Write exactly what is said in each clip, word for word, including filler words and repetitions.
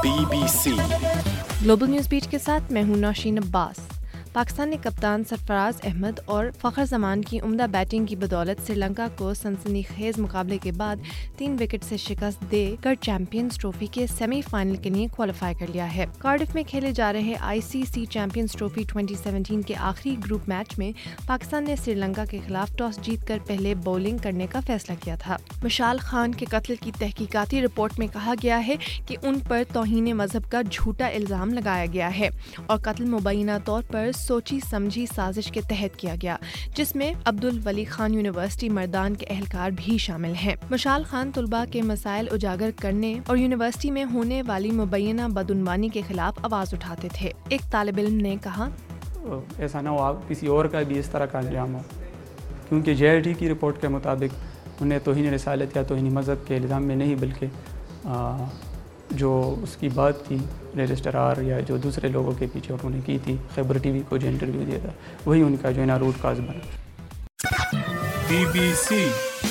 Be B C global news beat کے ساتھ میں ہوں نوشین عباس۔ پاکستان نے کپتان سرفراز احمد اور فخر زمان کی عمدہ بیٹنگ کی بدولت سری لنکا کو سنسنی خیز مقابلے کے بعد تین وکٹ سے شکست دے کر چیمپئنز ٹرافی کے سیمی فائنل کے لیے کوالیفائی کر لیا ہے۔ کارڈف میں کھیلے جا رہے I C C champions trophy twenty seventeen کے آخری گروپ میچ میں پاکستان نے سری لنکا کے خلاف ٹاس جیت کر پہلے بولنگ کرنے کا فیصلہ کیا تھا۔ مشال خان کے قتل کی تحقیقاتی رپورٹ میں کہا گیا ہے کہ ان پر توہین مذہب کا جھوٹا الزام لگایا گیا ہے اور قتل مبینہ طور پر سوچی سمجھی سازش کے تحت کیا گیا، جس میں عبد الولی خان یونیورسٹی مردان کے اہلکار بھی شامل ہیں۔ مشال خان طلباء کے مسائل اجاگر کرنے اور یونیورسٹی میں ہونے والی مبینہ بدعنوانی کے خلاف آواز اٹھاتے تھے۔ ایک طالب علم نے کہا، ایسا نہ ہو کسی اور کا بھی اس طرح کا انجام ہو، کیونکہ جے آئی ٹی کی رپورٹ کے مطابق انہیں توہین رسالت یا توہین مذہب کے الزام میں نہیں بلکہ جو اس کی بات تھی رجسٹرار یا جو دوسرے لوگوں کے پیچھے انہوں نے کی تھی، خیبر ٹی وی کو جو انٹرویو دیا تھا، وہی ان کا جو ہے نا روٹ کاز بنا۔ بی بی سی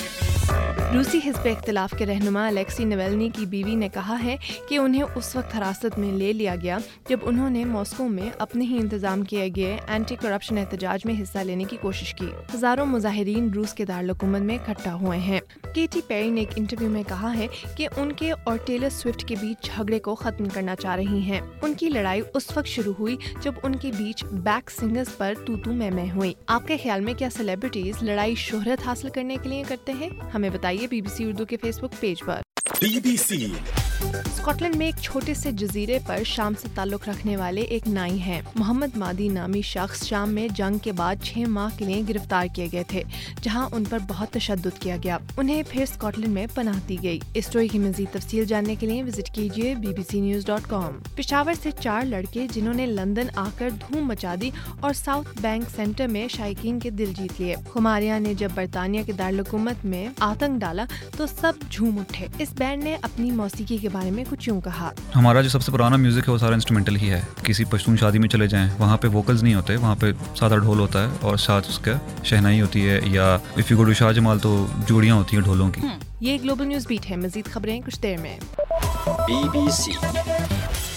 روسی حزب اختلاف کے رہنما الیکسی نویلنی کی بیوی نے کہا ہے کہ انہیں اس وقت حراست میں لے لیا گیا جب انہوں نے ماسکو میں اپنے ہی انتظام کیے گئے اینٹی کرپشن احتجاج میں حصہ لینے کی کوشش کی۔ ہزاروں مظاہرین روس کے دارالحکومت میں اکٹھا ہوئے ہیں۔ کیٹی پیری نے ایک انٹرویو میں کہا ہے کہ ان کے اور ٹیلر سوئفٹ کے بیچ جھگڑے کو ختم کرنا چاہ رہی ہیں۔ ان کی لڑائی اس وقت شروع ہوئی جب ان کے بیچ بیک سنگرز پر تو تو میں میں ہوئی۔ آپ کے خیال میں کیا سیلیبریٹیز لڑائی شہرت حاصل کرنے کے لیے کرتے ہیں؟ ہمیں بتائیے بی بی سی اردو کے فیس بک پیج پر۔ بی بی سی اسکاٹ میں ایک چھوٹے سے جزیرے پر شام سے تعلق رکھنے والے ایک نائی ہیں۔ محمد مادی نامی شخص شام میں جنگ کے بعد چھ ماہ کے لیے گرفتار کیے گئے تھے، جہاں ان پر بہت تشدد کیا گیا۔ انہیں پھر اسکاٹ لینڈ میں پناہ دی گئی۔ اس اسٹوری کی مزید تفصیل جاننے کے لیے وزٹ کیجیے B B C news dot com. Peshawar سے چار لڑکے جنہوں نے لندن آ کر دھوم مچا دی اور ساؤتھ بینک سینٹر میں شائقین کے دل جیت لیے۔ خماریہ نے جب برطانیہ کے دارالحکومت میں آتنک ڈالا تو سب جھوم اٹھے۔ اس بینڈ نے اپنی موسیقی کے بارے میں کچھ یوں کہا، ہمارا جو سب سے پرانا میوزک ہے وہ سارا انسٹرومنٹل ہی ہے۔ کسی پشتون شادی میں چلے جائیں، وہاں پہ ووکلز نہیں ہوتے، وہاں پہ سادہ ڈھول ہوتا ہے اور ساتھ اس کا شہنائی ہوتی ہے، یا if you go to Shah Jamal تو جوڑیاں ہوتی ہیں ڈھولوں کی۔ یہ گلوبل نیوز بیٹ ہے، مزید خبریں کچھ دیر میں۔ Be B C